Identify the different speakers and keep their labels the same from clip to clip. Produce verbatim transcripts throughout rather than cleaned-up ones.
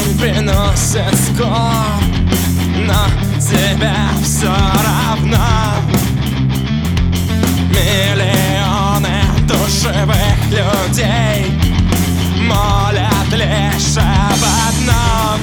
Speaker 1: приносит скор, но тебе все равно. Миллионы душевых людей молят лишь об одном: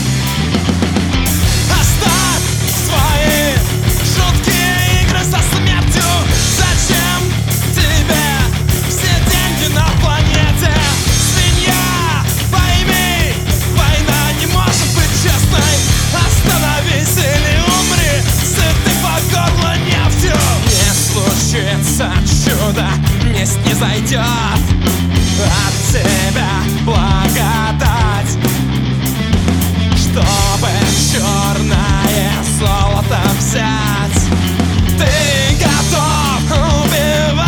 Speaker 1: оставь свои жуткие игры со смертью. Зачем тебе все деньги на планете? Свинья, пойми, война не может быть честной. Остановись или умри, сытый по горло нефтью. Не случится чудо, не снизойдет от тебя благодать, чтобы черное золото взять. Ты готов убивать.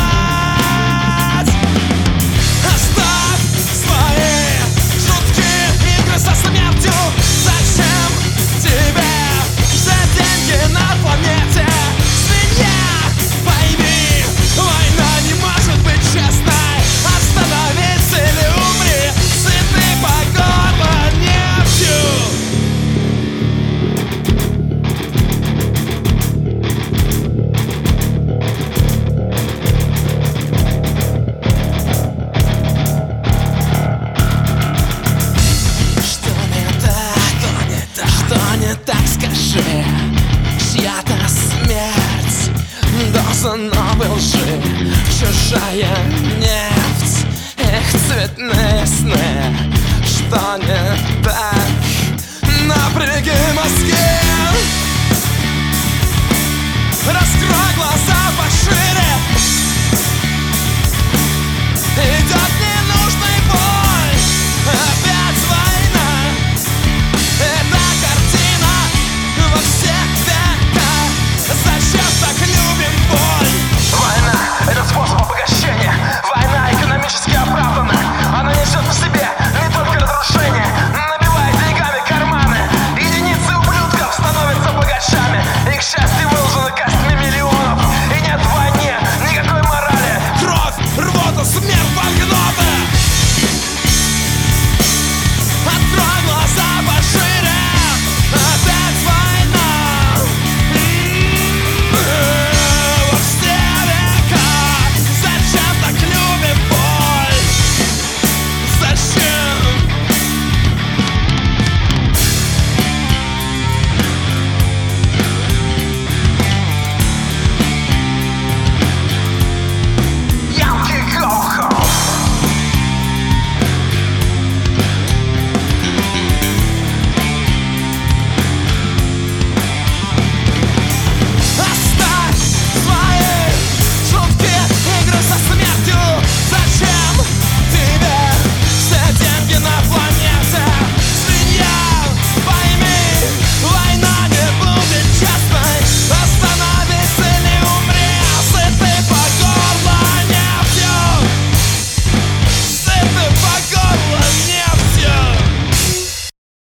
Speaker 1: Оставь свои жуткие игры со смертью. Зачем тебе все деньги на планете? Свинья, пойми, война не может быть честной. Остановись или умри, сытый по горло нефтью. Что не так, что не так, скажи. Чья-то смерть, доза новой лжи, чужая нефть, их цветные сны. Что не так? Напряги мозги, раскрой глаза пошире.